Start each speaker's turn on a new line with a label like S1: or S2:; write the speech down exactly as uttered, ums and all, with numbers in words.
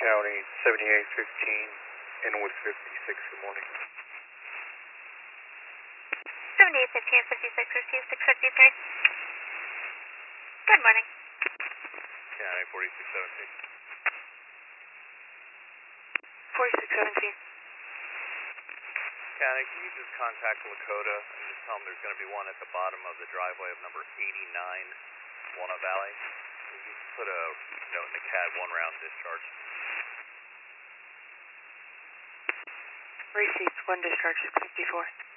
S1: County, seventy-eight fifteen, Inwood fifty-six, good morning.
S2: seventy-eight fifteen, fifty-six, received six fifty-three. Good morning.
S1: County, forty-six seventeen.
S2: forty-six seventeen.
S1: County, can you just contact Lakota and just tell them there's going to be one at the bottom of the driveway of number eighty-nine, Walnut Valley? Can you just put a note in the C A D, one round discharge?
S2: Received, one discharge, six fifty-four.